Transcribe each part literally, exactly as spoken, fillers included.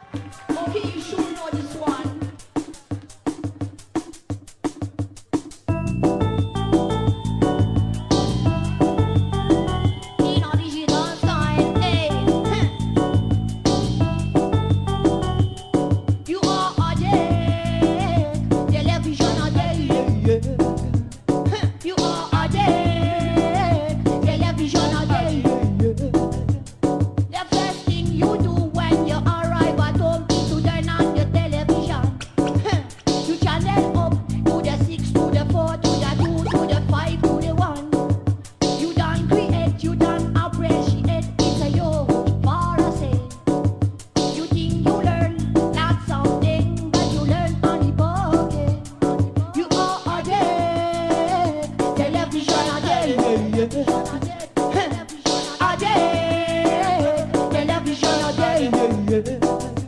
Okay, you should know this one. In a digital style, hey. You are a dick. Television a dick. You are a dick. Television a dick. The first thing you do when you arrive at home is to turn on the television. You channel up to the six, to the four, to the two, to the five, to the one. You don't create, you don't appreciate. It's a yo for a say. You think you learn lots of things, but you learn on the pocket. You are a dead television a dead. A dead television a dead.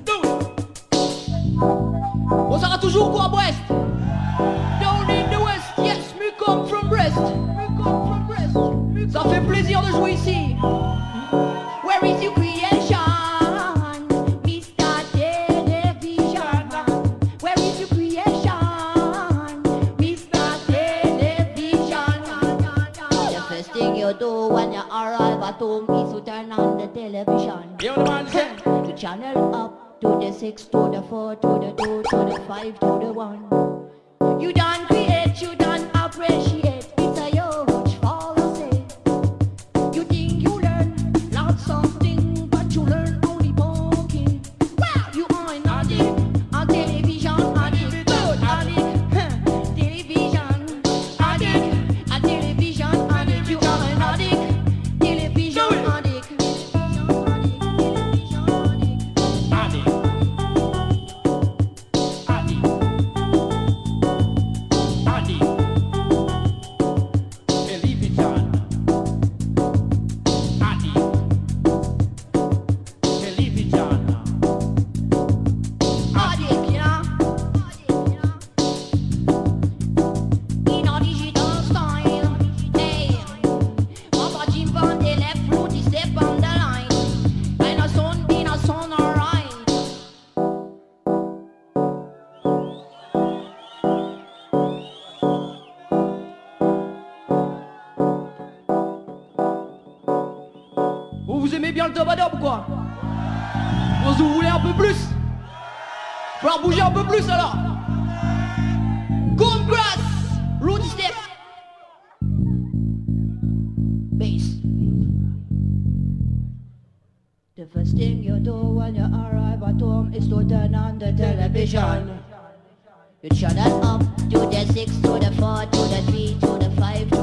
On sera toujours quoi, Brest? Down in the West, yes, me come from Brest. Me come from Brest. Ça fait plaisir de jouer ici. Where is your creation, Mister Television? Where is your creation, Mister Television? The first thing you do when you arrive at home is to turn on the television. You know the man say? To channel up to the six, to the four, to the two, to the five, to the one. You don't create, you don't appreciate. It's a huge fallacy. You think you learn lots of things, but you learn only poking. Well, you are an addict, a television addict, good addict, huh, television addict, a television addict. You are an addict, television addict. Addict. Addict. Addict. Television. Addict. Television. Addict, yeah. In a digital style, hey. Papa Jim Van de left root, he step on the line. And a son being a son, alright. Vous, vous aimez bien le Tobadob ou quoi? Vous voulez un peu plus? Falloir bouger un peu plus alors. Come grass, root step. Bass. The first thing you do when you arrive at home is to turn on the television. You channel up to the six, to the four, to the three, to the five, to